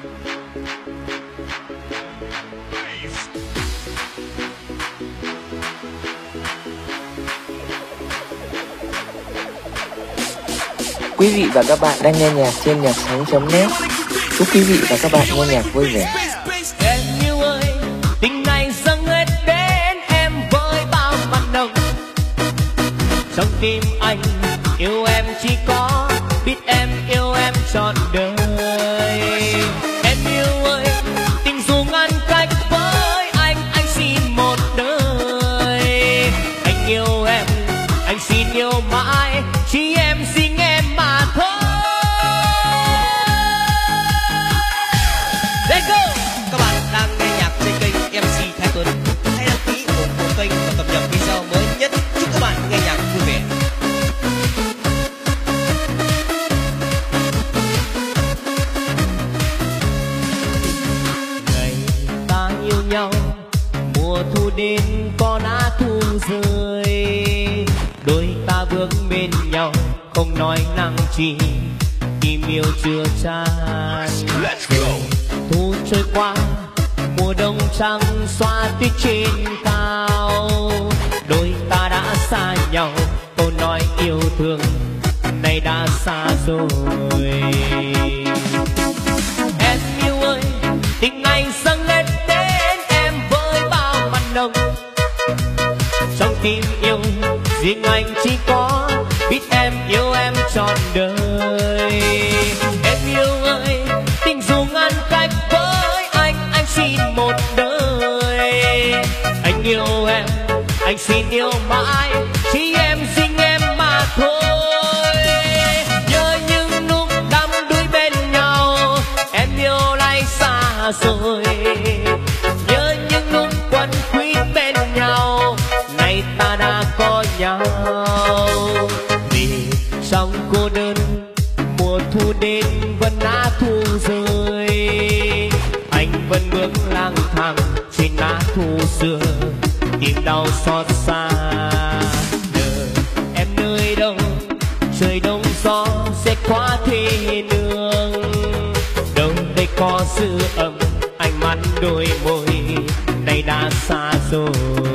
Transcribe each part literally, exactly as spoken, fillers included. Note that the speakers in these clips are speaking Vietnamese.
Quý vị và các bạn đang nghe nhạc trên nhạc sống chấm net. Chúc quý vị và các bạn nghe nhạc vui vẻ. Em yêu ơi, tình này dâng hết đến em với bao mặn nồng. Trong tim anh yêu em chỉ có biết em yêu em trọn đời. Em yêu ơi, tình dù ngăn cách với anh, anh xin một đời. Anh yêu em, anh xin yêu mãi, chỉ em xin em mà thôi. Let's go! Các bạn đang nghe nhạc trên kênh em xê Thái Tuấn. Hãy đăng ký ủng hộ kênh và cập nhật video mới nhất. Chúc các bạn nghe nhạc vui vẻ. Ngày ta yêu nhau, mùa thu đến có lá thu rơi. Đôi ta bước bên nhau, không nói năng chi, tim yêu chưa chan. Thu trôi qua, mùa đông trăng xóa tuyết trên cao. Đôi ta đã xa nhau, câu nói yêu thương nay đã xa rồi. Em yêu ơi, tình này dâng lên đến em với bao mặn nồng. Trong tim yêu riêng anh chỉ có biết em yêu em trọn đời. Em yêu ơi, tình dù ngăn cách với anh, anh xin một đời. Anh yêu em, anh xin yêu mãi, chỉ em xin em mà thôi. Nhớ những lúc đắm đuối bên nhau, em yêu lại xa rồi. Nhớ những lúc quấn quýt bên nhau, nay ta đã có nhau. Vì trong cô đơn mùa thu đến vẫn lá thu rơi. Anh vẫn bước lang thang trên lá thu xưa, tìm đau xót xa. Nhớ em nơi đâu, trời đông gió sẽ qua thế nương. Đâu đây có sự ấm ánh mắt đôi môi, nay đã xa rồi.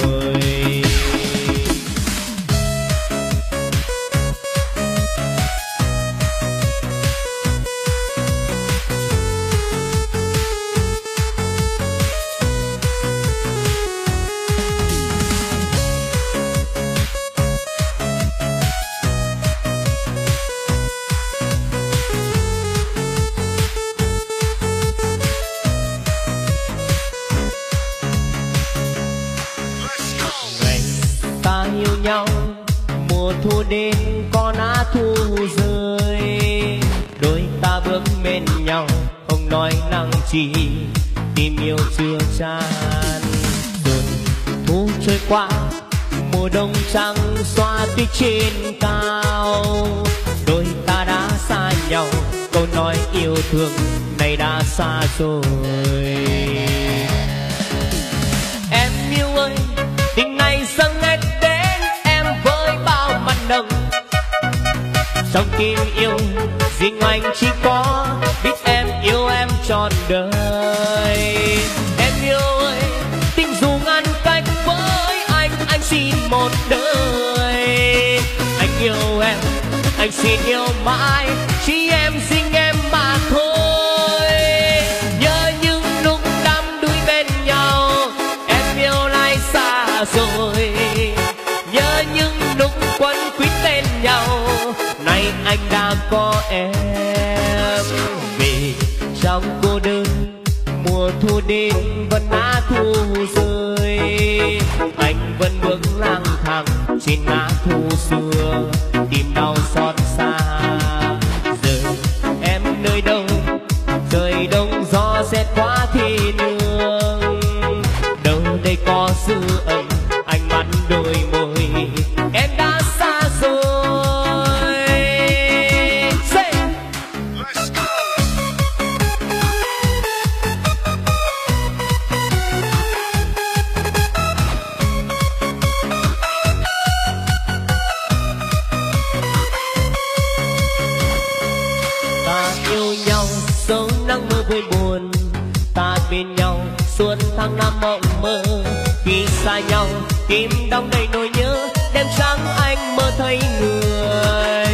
Nhau mùa thu đến có lá thu rơi. Đôi ta bước bên nhau, không nói năng chi, tim yêu chưa chan. Rồi thu trôi qua, mùa đông trăng xóa tuyết trên cao. Đôi ta đã xa nhau, câu nói yêu thương này đã xa rồi. Em yêu ơi, tình này dâng hết nồng. Trong tim yêu riêng anh chỉ có biết em yêu em trọn đời. Em yêu ơi, tình dù ngăn cách với anh, anh xin một đời. Anh yêu em, anh xin yêu mãi, chỉ em xin em mà thôi. Nhớ những lúc đắm đuối bên nhau, em yêu lại xa rồi. Nhớ những lúc quấn quýt bên nhau, nay anh đã có em. Vì trong cô đơn mùa thu đến vẫn lá thu rơi. Anh vẫn bước lang thang trên lá thu xưa, tìm đau xót xa. Giờ em nơi đâu, trời đông gió rét quá thì nương. Đâu đây có sự ấm ánh mắt đôi môi, em đã xa rồi. Say. Let's go. nắng mưa vui buồn, ta bên nhau suốt tháng năm mộng mơ. Khi xa nhau tim đong đầy nỗi nhớ, đêm trắng anh mơ thấy người.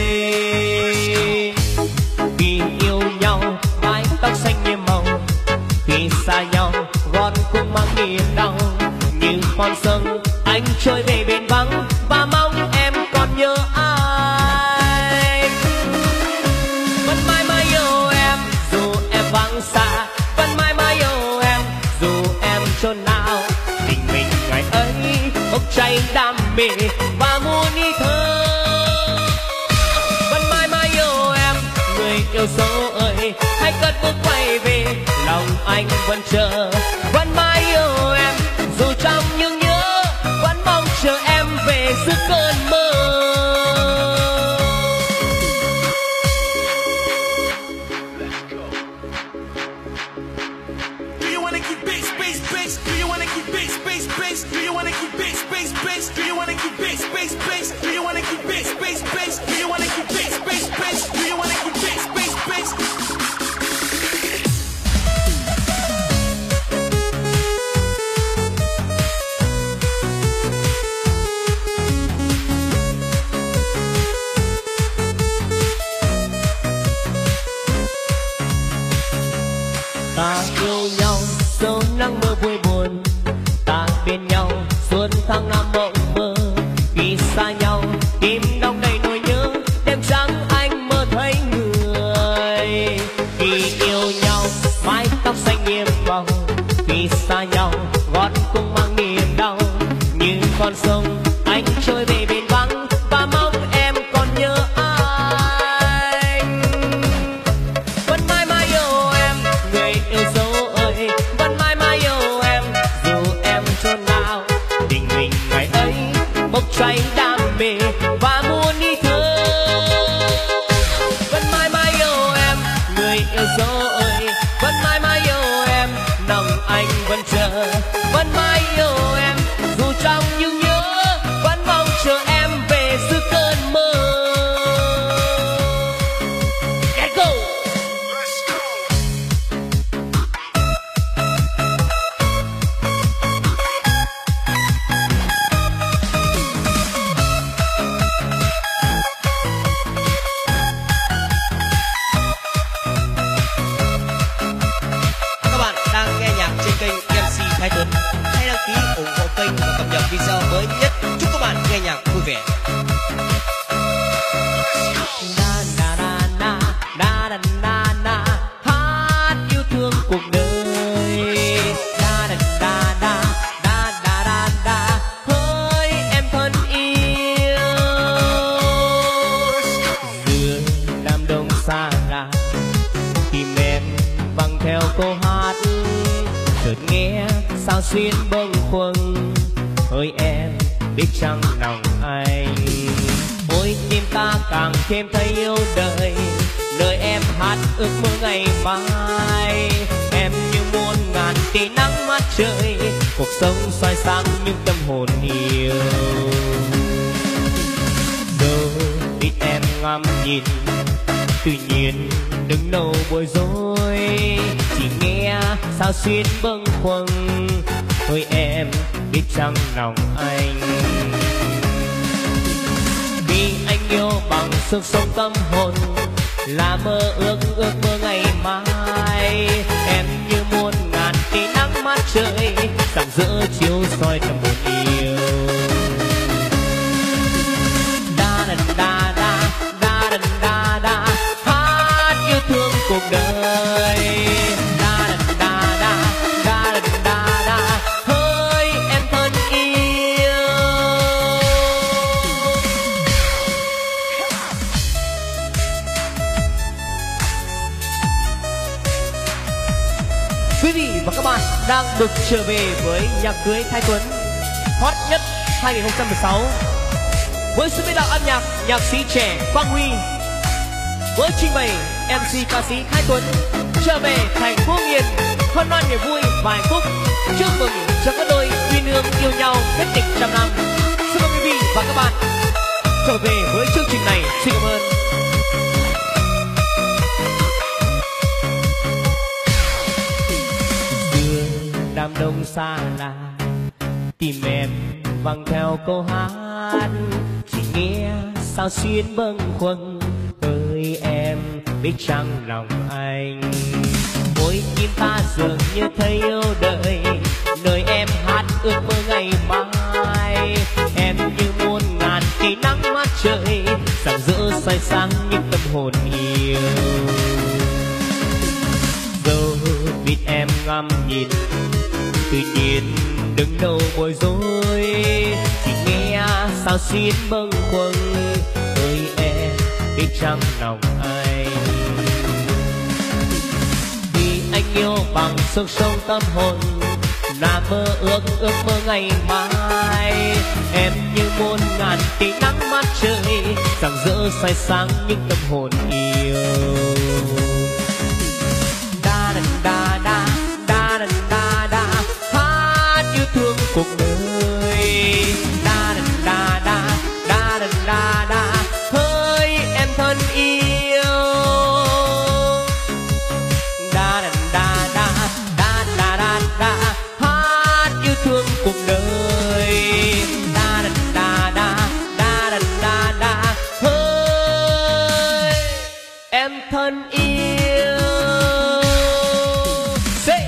Khi yêu nhau mái tóc xanh nhiệm màu, khi xa nhau gót cũng mang niềm đau. Như con sông anh trôi về bên vắng, và mong em còn nhớ ai. Vẫn mãi mãi yêu em dù em vắng xa, vẫn mãi mãi yêu em dù em chốn nào. Tình mình ngày ấy bốc cháy đam mê và muốn ý thơ. Vẫn mãi mãi yêu em người yêu dấu ơi, hãy cất bước quay về, lòng anh vẫn chờ. Vẫn mãi yêu em dù trong những nhớ, vẫn mong chờ em về giữa cơn mơ. Do you wanna keep bass, bass, bass? Do you wanna keep bass, bass, bass? Do you wanna keep bass, bass, bass? Do you wanna keep bass, bass, bass? Do you wanna keep bass, bass, bass? Do you wanna keep bass, bass, bass? Do you wanna keep bass, bass, bass? Ta yêu nhau dẫu nắng mưa vui buồn, ta bên nhau suốt tháng năm mộng mơ. Khi xa nhau tim đong đầy nỗi nhớ, đêm trắng anh mơ thấy người. Khi yêu nhau mái tóc xanh nhiệm màu, khi xa nhau gót cũng mang niềm đau. Như con sông anh trôi về bên vắng, và mong em còn nhớ anh. Vẫn mãi mãi yêu em người yêu dấu ơi, vẫn mãi mãi yêu em dù em chốn nào. Tình mình ngày ấy bốc cháy đam mê và muốn ý thơ. Vẫn mãi mãi yêu em người yêu dấu ơi, vẫn mãi mãi yêu em lòng anh vẫn chờ. Vẫn mãi yêu em dù trong những nhớ, vẫn mong chờ em về giữa cơn mơ. Let's go. Các bạn đang nghe nhạc trên kênh em xê Thái Tuấn. Hãy đăng ký ủng hộ kênh và cập nhật video mới nhất. Chúc các bạn nghe nhạc vui vẻ. Na na na na na na na na, hát yêu thương cuộc đời. Na na na na na na na na, hỡi em thân yêu. Giữa đám đông xa lạ, tim em vang theo câu hát. Chợt nghe sao xuyên bâng khuâng, hỡi em biết chăng lòng anh. Ôi tim ta càng thêm thấy yêu đời, lời em hát ước mơ ngày mai. Em như muôn ngàn tia nắng mặt trời, cuộc sống soi sáng những tâm hồn yêu. Đâu biết em ngắm nhìn, tuy nhiên đừng đâu bối rối. Chỉ nghe sao xuyên bâng khuâng, ôi em biết chăng lòng anh. Vì anh yêu bằng sức sống tâm hồn, là mơ ước ước mơ ngày mai. Em như muôn ngàn tia nắng mặt trời, rạng rỡ chiếu soi tâm hồn yêu. Da da da da da da da da, hát yêu thương cuộc đời. Da da da da da da da, hỡi em thân yêu. Quý vị và các bạn đang được trở về với nhạc cưới Thái Tuấn hot nhất hai không một sáu, với sự biên đạo âm nhạc nhạc sĩ trẻ Quang Huy, với trình bày em xê ca sĩ Thái Tuấn trở về thành phố Nghiền, hân hoan niềm vui và hạnh phúc, chúc mừng cho các đôi uyên ương yêu nhau kết tình trăm năm. Xin mời quý vị và các bạn trở về với chương trình này. Xin cảm ơn. xa lạ, tìm em vang theo câu hát, chỉ nghe sao xuyên bâng khuâng. Ơi em biết chăng lòng anh, mỗi tim ta dường như thấy yêu đời, nơi em hát ước mơ ngày mai. Em như muôn ngàn kỳ nắng mặt trời, rạng rỡ soi sáng những tâm hồn yêu. Dẫu biết em ngắm nhìn, tự nhiên đừng đâu bối rối, chỉ nghe sao xuyên bâng khuâng. Ơi em biết chăng lòng anh, vì anh yêu bằng sức sống tâm hồn, là mơ ước ước mơ ngày mai. Em như muôn ngàn tia nắng mặt trời, rạng rỡ soi sáng những tâm hồn yêu. Da da da da da da da, hát yêu thương cuộc đời. Da da da da da da da, hỡi em thân yêu. Da da da da da da da da, hát yêu thương cuộc đời. Da da da da da da da, hỡi em thân yêu. Say.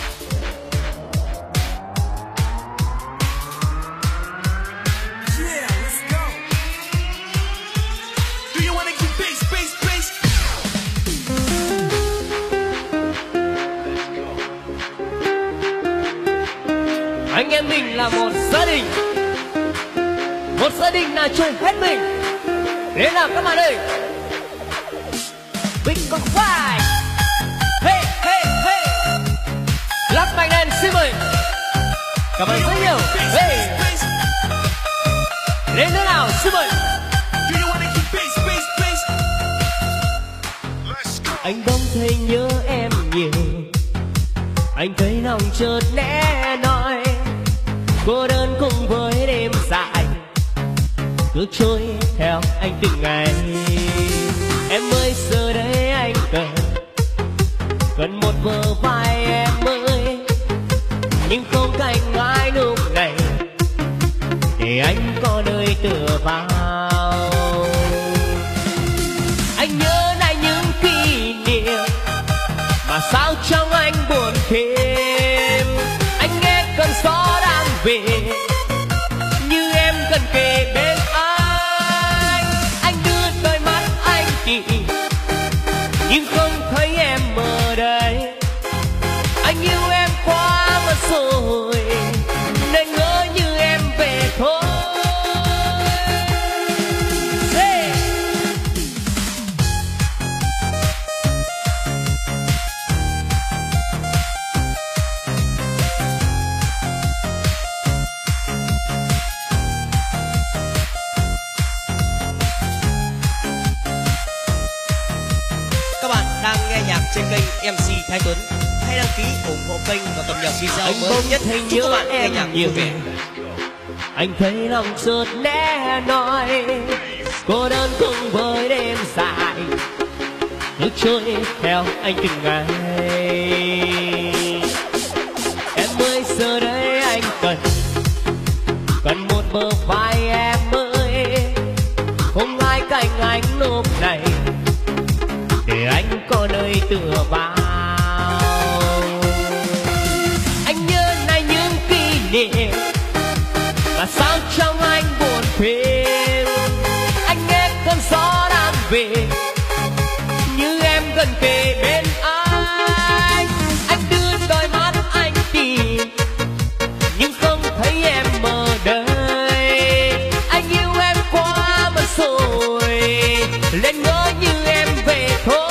Yeah, let's go. Do you wanna keep bass, bass, bass? Anh em mình là một gia đình, một gia đình là chơi hết mình. Đến nào các bạn ơi, Big con vai, hey hey hey, lắc mạnh lên xin mời. Cảm ơn rất nhiều. Hey, Bass. đến nữa nào xin mời. Do you wanna keep bass, bass, bass? Let's go. Anh bỗng thấy nhớ em nhiều, anh thấy lòng chợt lẽ nói, cô đơn cùng với đêm dài cứ trôi theo anh từng ngày. Em ơi giờ đây anh cần cần một bờ vai em ơi, nhưng không cạnh ai lúc này để anh có nơi tựa vào. Anh nhớ lại những kỷ niệm mà sao trong anh buồn thêm. Anh nghe cơn gió đang về, như em gần kề bên anh. Anh đưa đôi mắt anh tìm, nhưng không thấy em ở đây. Anh yêu em quá mất rồi, nên ngỡ như em về thôi. Hey! Các bạn đang nghe nhạc trên kênh em xê Thái Tuấn. Hãy đăng ký ủng hộ kênh và cập nhật video Anh mới bỗng nhất. thấy Chúc nhớ các bạn nghe em nhạc nhiều. vui vẻ. Anh thấy lòng chợt lẽ nói, cô đơn cùng với đêm dài cứ trôi theo anh từng ngày. Em ơi giờ đây anh cần cần một bờ vai em ơi, không ai cạnh anh lúc này để anh có nơi tựa vào. Anh nhớ lại những kỷ niệm mà sao trong anh buồn thêm. Anh nghe cơn gió đang về, như em gần kề bên anh. Anh đưa đôi mắt anh tìm, nhưng không thấy em ở đây. Anh yêu em quá mất rồi, nên ngỡ như em về thôi.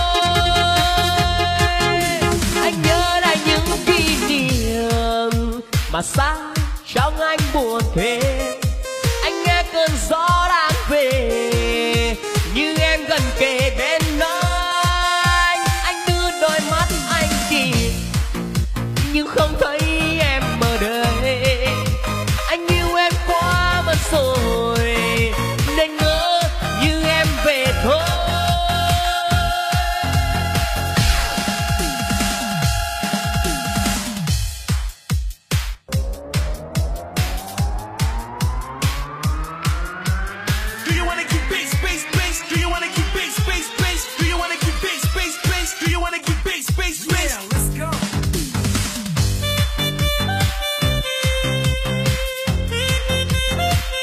Anh nhớ lại những kỷ niệm mà sao trong anh buồn thêm. Anh nghe cơn gió đang về, như em gần kề bên anh. Anh đưa đôi mắt anh tìm, nhưng không thấy em ở đây. Anh yêu em quá mất rồi, nên ngỡ như em về thôi.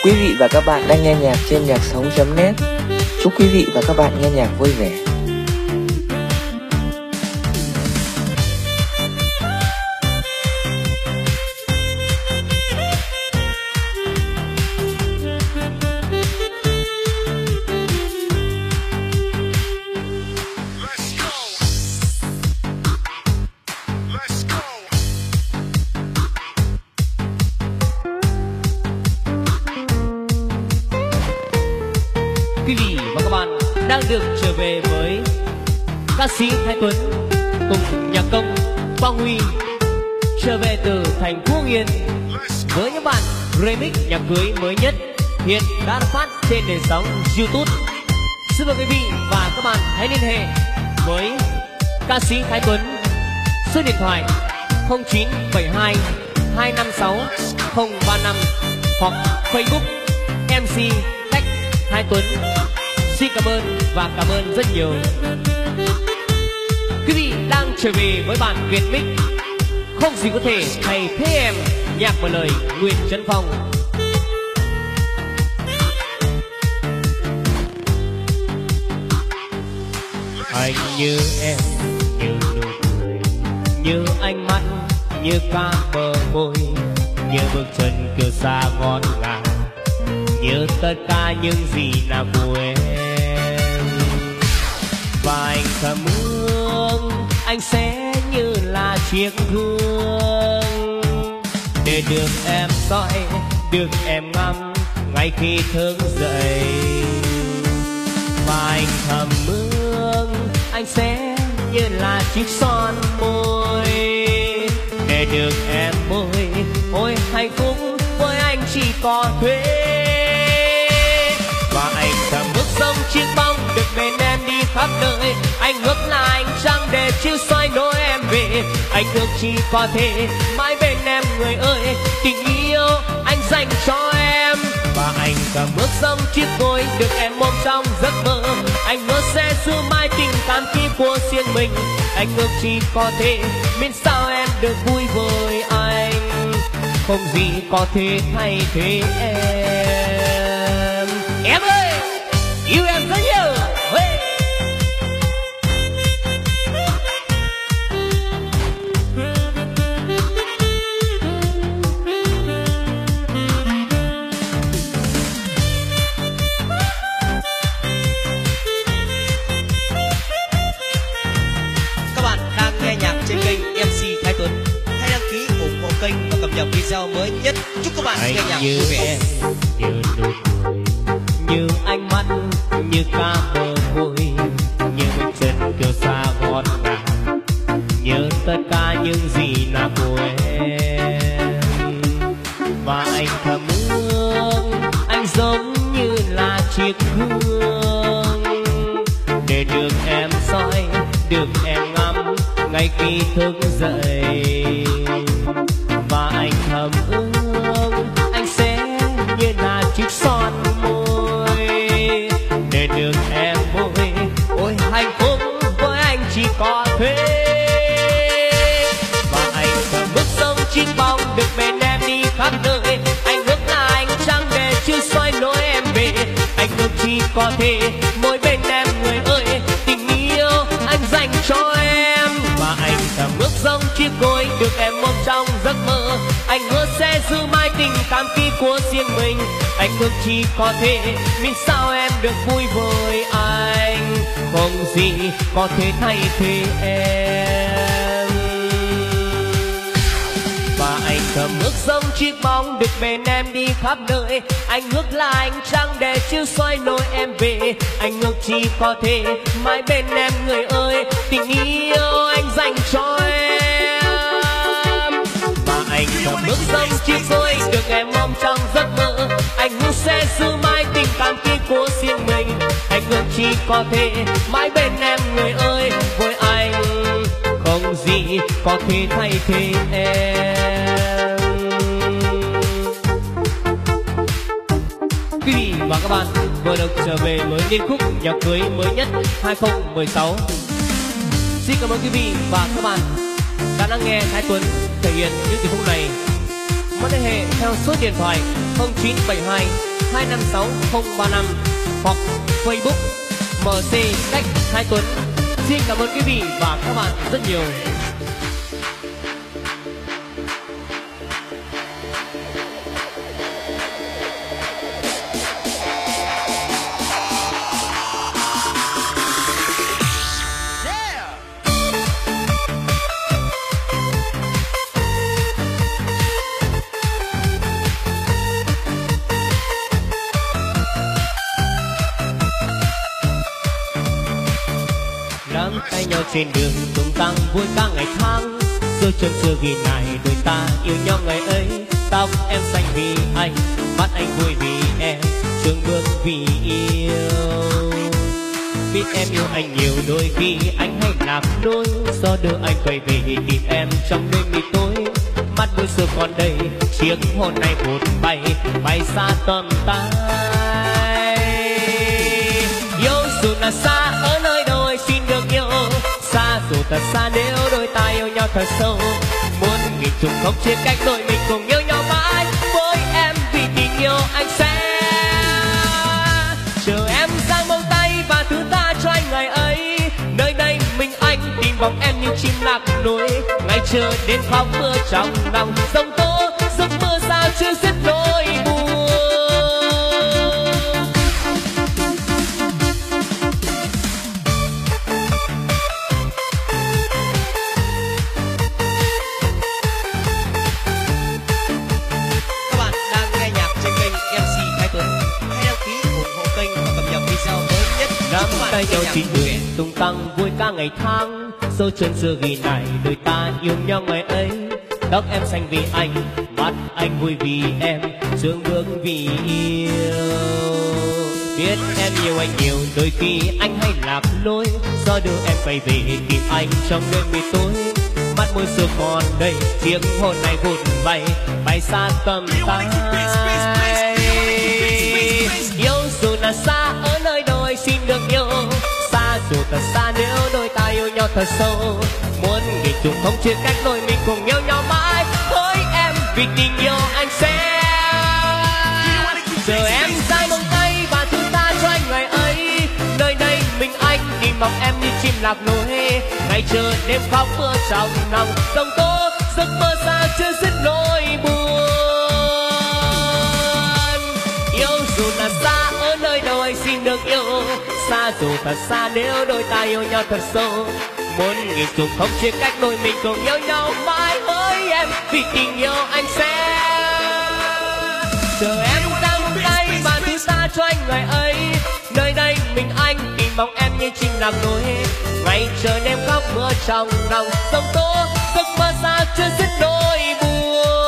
Quý vị và các bạn đang nghe nhạc trên nhạc sống chấm net. Chúc quý vị và các bạn nghe nhạc vui vẻ. Quý vị và các bạn đang được trở về với ca sĩ Thái Tuấn cùng nhạc công Quang Huy, trở về từ thành phố Hưng Yên với những bản remix nhạc cưới mới nhất hiện đã phát trên nền sóng YouTube. Xin mời quý vị và các bạn hãy liên hệ với ca sĩ Thái Tuấn số điện thoại không chín bảy hai hai năm sáu không ba năm hoặc Facebook em xê Cách Thái Tuấn. Xin cảm ơn và cảm ơn rất nhiều. Quý vị đang trở về với bản Việt mix Không gì có thể thay thế em, nhạc và lời Nguyễn Trấn Phong. Anh như em, như nụ cười, như ánh mắt, như ca bờ môi, như bước chân kiêu sa ngọt ngào, như tất cả những gì là của em. Và anh thầm ước anh sẽ như là chiếc gương để được em soi, được em ngắm ngay khi thức dậy. Và anh thầm ước anh sẽ như là chiếc son môi để được em môi. Ôi hạnh phúc với anh chỉ có thuê. Và anh thầm ước sống chiếc bóng được bên em đi khắp nơi. Anh ước là anh trăng để chiếu soi nỗi em về. Anh ước chỉ có thể mãi bên em người ơi. Tình yêu anh dành cho em. Và anh thầm ước sống chiếc gối được em ôm trong giấc mơ. Anh ước sẽ giữ mãi tình cảm kia của riêng mình. Anh ước chỉ có thể miễn sao em được vui với anh. Không gì có thể thay thế em. Em ơi, yêu em rất nhiều. Hey. Các bạn đang nghe nhạc trên kênh em xê Thái Tuấn. Hãy đăng ký ủng hộ kênh và cập nhật video mới nhất. Chúc các bạn nghe nhạc vui vẻ. Như nụ cười, như ánh mắt, như ca bờ môi, như bước chân kiêu sa ngọt ngào, như tất cả những gì là của em. Và anh thầm ước anh giống như là chiếc gương để được em soi, được em ngắm ngay khi thức dậy. Và anh thầm ước anh sẽ như là chiếc son môi để được em môi. Ôi hạnh phúc với anh chỉ có thuê. Và anh thầm ước sống chiếc bóng được bên em đi khắp nơi. Anh ước là anh trăng để chiếu soi nỗi em về. Anh ước chỉ có thể mỗi bên em người ơi. Tình yêu anh dành cho em. Và anh thầm ước giống chiếc gối được em ôm trong giấc mơ. Anh ước sẽ giữ mãi tình cảm kia của riêng mình. Anh ước chỉ có thể miễn sao em được vui với anh. Không gì có thể thay thế em. Và anh thầm ước giống chiếc bóng được bên em đi khắp nơi. Anh ước là anh trăng để chiếu soi nỗi em về. Anh ước chỉ có thể mãi bên em người ơi. Tình yêu anh dành cho em. Và anh thầm ước giống chiếc gối được em ôm trong giấc mơ. Anh ước sẽ giữ mãi tình cảm kia của riêng mình. Anh ước chỉ có thể mãi bên em người ơi. Với anh không gì có thể thay thế em. Quý vị và các bạn vừa được trở về với liên khúc nhạc cưới mới nhất hai không một sáu. Xin cảm ơn quý vị và các bạn đã lắng nghe Thái Tuấn thể hiện những điệp khúc này. muốn liên hệ theo số điện thoại không chín bảy hai hai năm sáu không ba năm hoặc Facebook em xê Cách Thái Tuấn. Xin cảm ơn quý vị và các bạn rất nhiều. Nắm tay nhau trên đường tung tăng vui ca ngày tháng, rồi chân xưa ghi lại đôi ta yêu nhau ngày ấy. Tóc em xanh vì anh, mắt anh vui vì em, trường bước vì yêu. Biết em yêu anh nhiều, đôi khi anh hay lạc lối, do đưa anh quay về tìm em trong đêm mịt tối. Mắt đôi xưa còn đây, chiếc hôn này vụt bay, bay xa tầm tay. Yêu dù là xa ở nơi đôi xin được yêu, xa dù thật xa nếu đôi ta yêu nhau thật sâu. Muốn nghìn trùng không chia cách đôi mình cùng yêu nhau mãi, với em vì tình yêu anh sẽ chờ em giang mong tay và thứ tha cho anh ngày ấy. Nơi đây mình anh tìm vòng em như chim lạc lối, ngày chờ đến khóc mưa trong lòng sông tố, giấc mơ sao chưa dứt nỗi buồn. Nắm tay nhau trên đường tung tăng vui ca ngày tháng, dấu chân xưa ghi lại đôi ta yêu nhau ngày ấy. Tóc em xanh vì anh, mắt anh vui vì em, sương bước vì yêu. Biết em yêu anh nhiều, đôi khi anh hay lạc lối, do đưa em quay về tìm anh trong đêm mịt tối. Mắt môi xưa còn đây, chiếc hôn này vụt bay, bay xa tầm tay. Yêu dù là xa ở nơi đôi xin được yêu, xa dù thật xa nếu đôi ta yêu nhau thật sâu. Muốn nghìn trùng không chia cách đôi mình cùng yêu nhau mãi, với em vì tình yêu anh sẽ chờ em giang mong tay và thứ tha cho anh ngày ấy. Nơi đây mình anh tìm vòng em như chim lạc lối, ngày chờ đêm khóc mưa trong lòng sông tố, giấc mơ sao chưa dứt nỗi buồn. Yêu dù là xa ở nơi đôi xin được yêu, xa dù thật xa nếu đôi ta yêu nhau thật sâu. Muốn nghìn trùng không chia cách đôi mình cùng yêu nhau mãi, với em vì tình yêu anh sẽ chờ em giang mong tay và thứ tha cho anh ngày ấy. Nơi đây mình anh tìm bóng em như chim lạc lối, ngày chờ đêm khóc mưa trong lòng sông tố, giấc mơ sao chưa dứt nỗi buồn.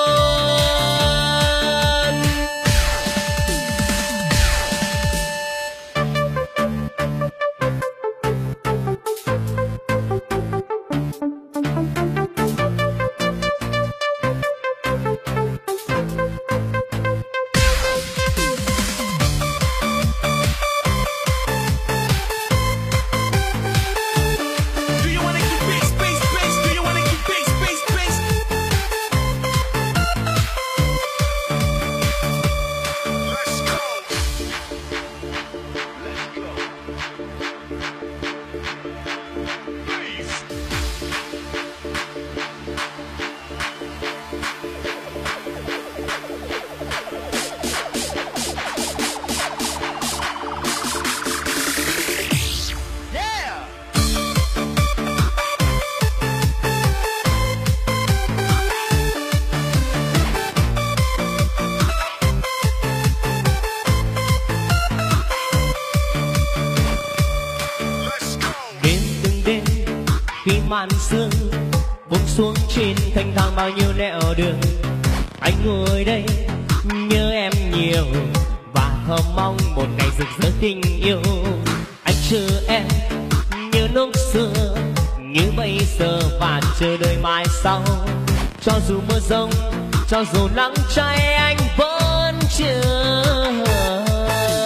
Màn sương buông xuống trên thanh thang bao nhiêu nẻo đường, anh ngồi đây nhớ em nhiều và thầm mong một ngày rực rỡ tình yêu. Anh chờ em như lúc xưa, như bây giờ và chờ đợi mai sau. Cho dù mưa rông, cho dù nắng cháy, anh vẫn chờ.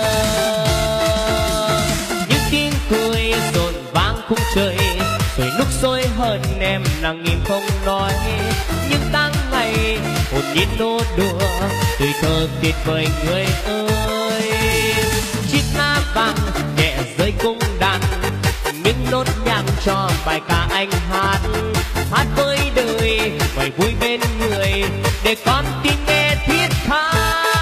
Những tiếng cười rộn vang khung trời, rồi lúc sôi hơn em nặng im không nói. Nhưng tháng ngày hồn nhiên nô đùa tuổi thơ tuyệt vời người ơi. Chiếc lá vàng nhẹ rơi cung đàn, những nốt nhạc cho bài ca anh hát. Hát với đời vậy vui bên người để con tim nghe thiết tha.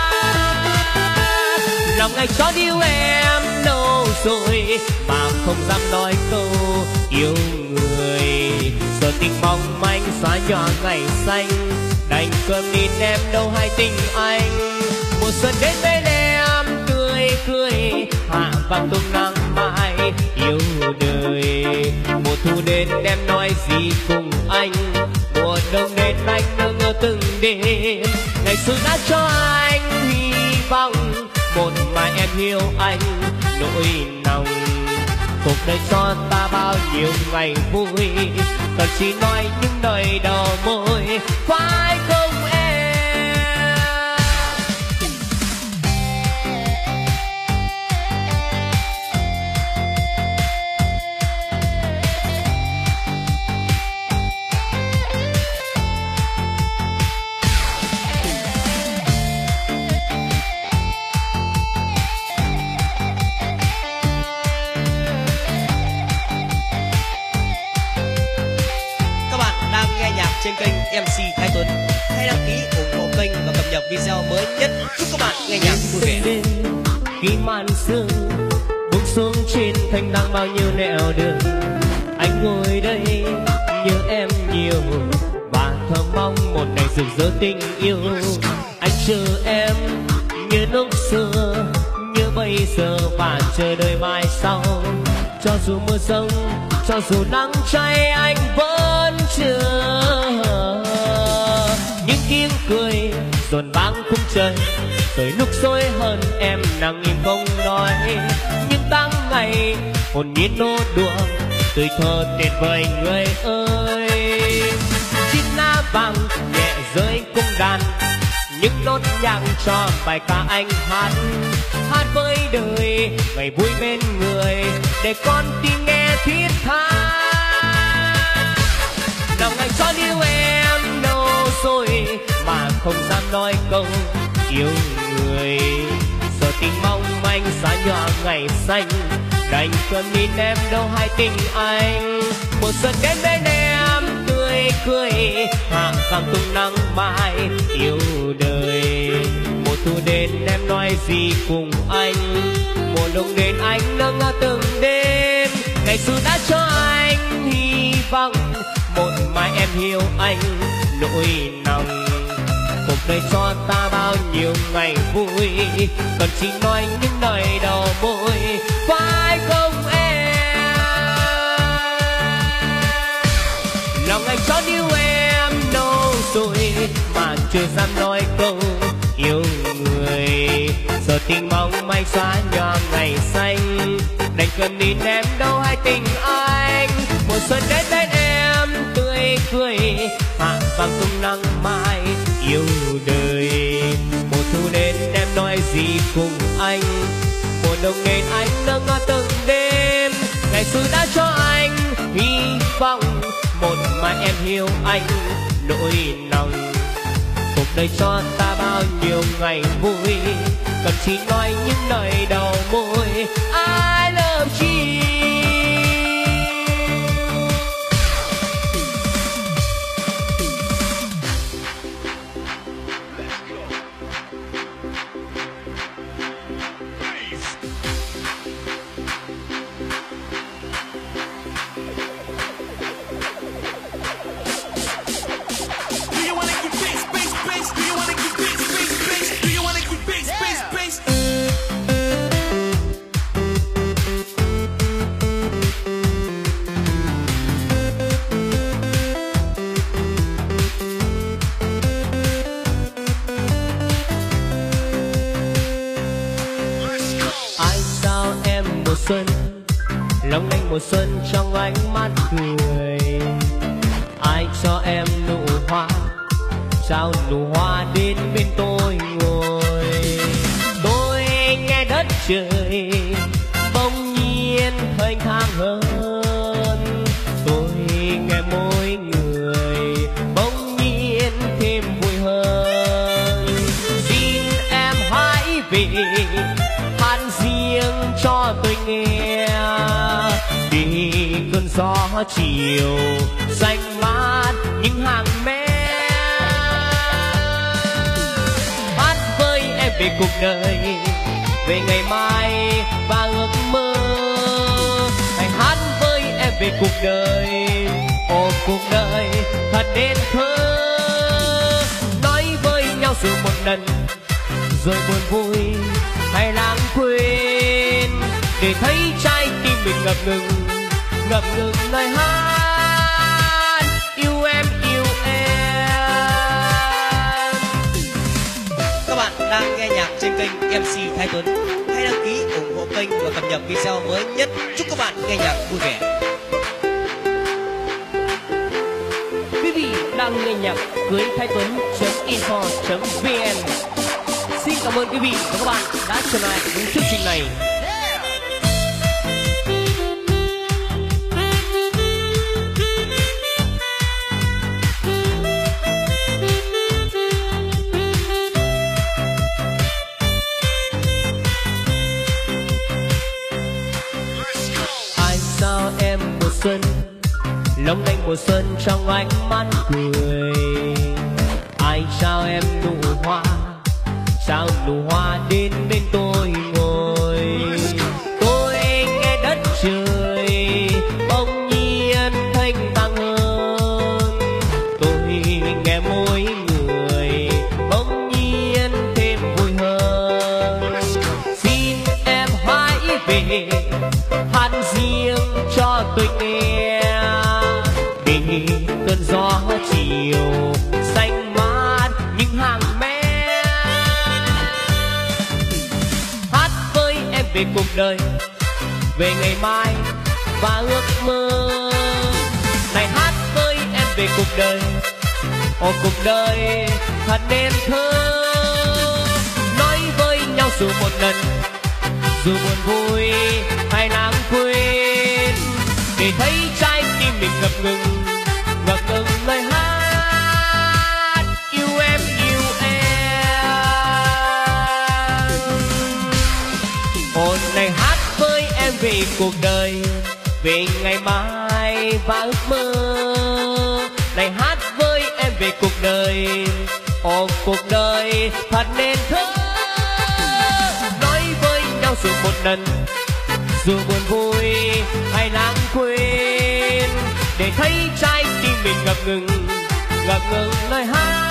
Lòng anh xót yêu em lâu rồi mà không dám nói câu yêu người. Giờ tình mong manh xóa nhòa ngày xanh, đành cơm nhìn em đâu hay tình anh. Mùa xuân đến bên em tươi cười, hạ vàng tung nắng mai yêu đời. Mùa thu đến em nói gì cùng anh, mùa đông đến anh ngơ ngơ từng đêm. Ngày xưa đã cho anh hy vọng, một mai em yêu anh nỗi lòng. Cuộc đời cho ta bao nhiêu ngày vui, cần chỉ nói những lời đầu môi, phải không em? Trên kênh em xê Thái Tuấn, hãy đăng ký ủng hộ kênh và cập nhật video mới nhất. Chúc các bạn nghe nhạc vui vẻ. Khi màn sương buông xuống trên thanh thang bao nhiêu nẻo đường, anh ngồi đây nhớ em nhiều và thầm mong một ngày rực rỡ tình yêu. Anh chờ em như lúc xưa, như bây giờ và chờ đợi mai sau. Cho dù mưa rông, cho dù nắng cháy, anh vẫn chờ. Những tiếng cười dồn vang khung trời, rồi lúc sôi hơn em nặng im không nói. Những tháng ngày hồn nhiên nô đùa tuổi thơ tuyệt vời người ơi. Chiếc lá vàng nhẹ rơi cung đàn, những nốt nhạc cho bài ca anh hát. Hát với đời ngày vui bên người để con tim nghe thiết tha. Lòng anh xót yêu em lâu rồi mà không dám nói câu yêu người. Giờ tình mong manh xóa nhòa ngày xanh, đành cơn nhìn em đâu hay tình anh. Mùa xuân đến bên em tươi cười, hạ vàng tung nắng mai yêu đời. Mùa thu đến em nói gì cùng anh, mùa đông đến anh nâng ngơ từng đêm. Ngày xưa đã cho anh hy vọng, một mai em yêu anh nỗi lòng. Cuộc đời cho ta bao nhiêu ngày vui, cần chỉ nói những lời đầu môi, phải không em? Lòng anh xót yêu em lâu rồi mà chưa dám nói câu yêu người. Giờ tình mong manh xóa nhòa ngày xanh, đành cần nhìn em đâu hay tình anh. Mùa xuân đến bên em tươi cười, hạ vàng tung nắng mai yêu đời. Mùa thu đến em nói gì cùng anh, mùa đông đến anh nâng ngơ từng đêm. Ngày xưa đã cho anh hy vọng, một mai em yêu anh nỗi lòng. Cuộc đời cho ta bao nhiêu ngày vui, cần chỉ nói những lời đầu môi, I love you. Xuân lòng anh mùa xuân trong ánh mắt cười. Ai cho em nụ hoa, trao nụ hoa đến bên tôi ngồi. Tôi nghe đất trời bỗng nhiên thênh thang hơn, tôi chiều xanh mát những hàng me. Hát với em về cuộc đời, về ngày mai và ước mơ. Hãy hát với em về cuộc đời, ồ cuộc đời thật nên thơ. Nói với nhau rồi một lần, rồi buồn vui hay lãng quên, để thấy trái tim mình ngập ngừng, ngập ngừng lời hát yêu em yêu em. Các bạn đang nghe nhạc trên kênh em xê Thái Tuấn. Hãy đăng ký ủng hộ kênh và cập nhật video mới nhất. Chúc các bạn nghe nhạc vui vẻ. Quý vị đang nghe nhạc cưới Thái Tuấn info vn. Xin cảm ơn quý vị và các bạn đã trở lại với chương trình này. Ai sao em mùa xuân, long lanh mùa xuân trong ánh mắt cười. Ai trao em nụ hoa, trao nụ hoa đến bên tôi ngồi. Tôi nghe đất trời bỗng nhiên thanh thang hơn. Tôi nghe mỗi người bỗng nhiên thêm vui hơn. Xin em hãy về hát riêng cho tôi nghe, vì cơn gió chiều xanh mát những hàng me. Hát với em về cuộc đời, về ngày mai và ước mơ. Này hát với em về cuộc đời, ồ cuộc đời thật nên thơ. Nói với nhau dù một lần, dù buồn vui hay lãng quên, để thấy trái tim mình ngập ngừng, ngập ngừng lời hát yêu em yêu em. Hồn này hát với em về cuộc đời, về ngày mai và ước mơ. Này hát với em về cuộc đời, ồ cuộc đời thật nên thơ. Nói với nhau dù một lần, dù buồn vui hay lãng quên, để thấy trái tim mình ngập ngừng, ngập ngừng lời hát